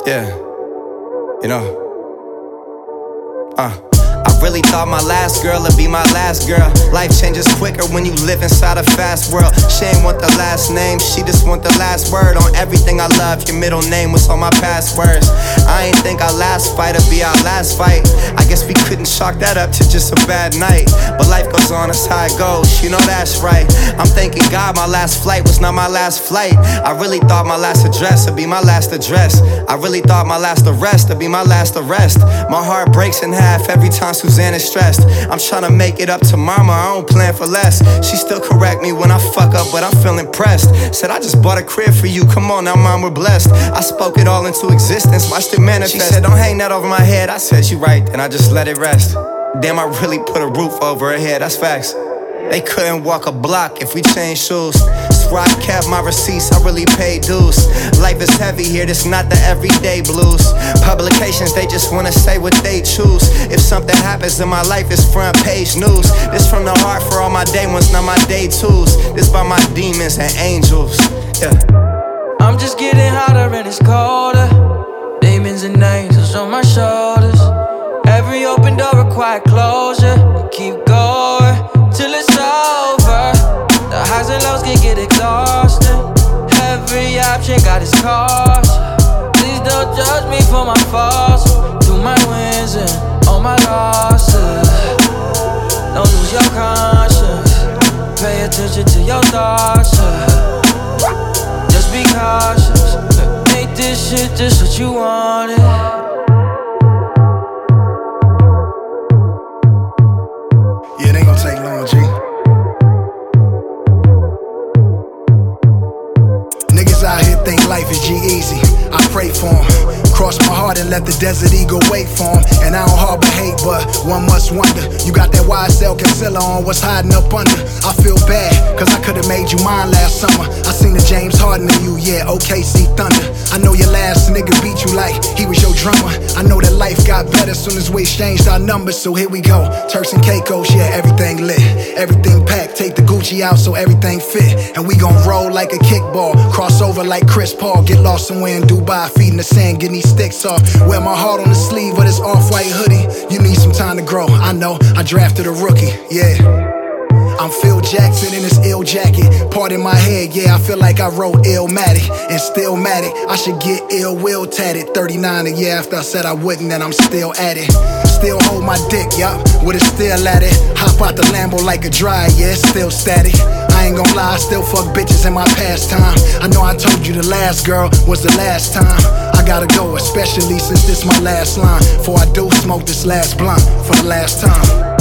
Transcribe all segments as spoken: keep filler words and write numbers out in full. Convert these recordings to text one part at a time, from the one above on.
Yeah, you know, uh I really thought my last girl would be my last girl. Life changes quicker when you live inside a fast world. She ain't want the last name, she just want the last word on everything I love. Your middle name was on my passwords. I ain't think our last fight would be our last fight. I guess we couldn't chalk that up to just a bad night. But life goes on, that's how it goes, you know that's right. I'm thanking God my last flight was not my last flight. I really thought my last address would be my last address. I really thought my last arrest would be my last arrest. My heart breaks in half every time Suzanne is stressed. I'm tryna make it up to mama, I don't plan for less. She still correct me when I fuck up, but I feel impressed. Said I just bought a crib for you, come on now mom, we're blessed. I spoke it all into existence, watched it manifest. She said don't hang that over my head, I said you right, and I just let it rest. Damn, I really put a roof over her head, that's facts. They couldn't walk a block if we changed shoes. Swear I kept my receipts, I really paid dues. Life is heavy here, this not the everyday blues. Publications, they just wanna say what they choose. If something happens in my life, it's front page news. This from the heart for all my day ones, not my day twos. This by my demons and angels, yeah. I'm just getting hotter and it's colder. Demons and angels on my shoulders. Every open door require closure. Keep going till it's over. The highs and lows can get exhausting. Every option got its cost. Please don't judge me for my faults. Through my wins and all my losses. Don't lose your conscience. Pay attention to your thoughts. Just be cautious. Make this shit just what you wanted. Yeah, it ain't gonna take long, G. Niggas out here think life is G-Easy. I pray for 'em. Cross my heart and let the desert eagle wait for 'em. And I don't harbor hate, but one must wonder. You got that Y S L concealer on, what's hiding up under? I feel bad, cause I could've made you mine last summer. I seen the James Harden in you, yeah, O K C Thunder. I know your last nigga beat you like he was your drummer. I know that life got better soon as we exchanged our numbers, so here we go. Turks and Caicos, yeah, everything lit. Everything packed, take the Gucci out so everything fit. And we gon' roll like a kickball, cross over like Chris Paul. Get lost somewhere in Dubai, feet in the sand, getting these sticks off. Wear my heart on the sleeve of this off-white hoodie. You need some time to grow, I know, I drafted a rookie, yeah. I'm Phil Jackson in this ill jacket. Part in my head, yeah, I feel like I wrote Illmatic and still mad it. I should get ill will tatted. thirty-nine a year after I said I wouldn't, and I'm still at it. Still hold my dick, yup, with it still at it. Hop out the Lambo like a dryer, yeah, it's still static. I ain't gon' lie, I still fuck bitches in my pastime. I know I told you the last girl was the last time. I gotta go, especially since this my last line. Before I do smoke this last blunt for the last time.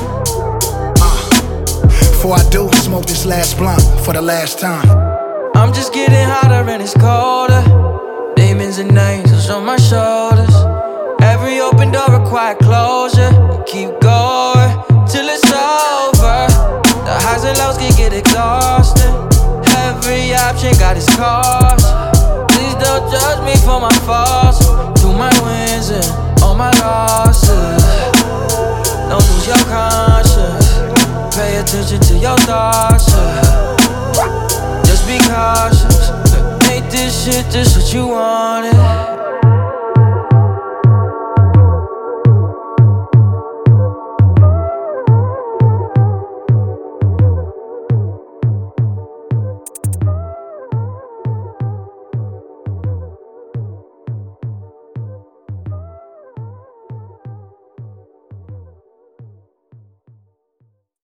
Before I do smoke this last blunt for the last time. I'm just getting hotter and it's colder. Demons and angels on my shoulders. Every open door require closure. Keep going till it's over. The highs and lows can get exhausting. Every option got its cost. Please don't judge me for my faults. Through my wins and all my losses. Don't lose your conscience. Pay attention to your thoughts, yeah. Just be cautious. Make this shit just what you wanted.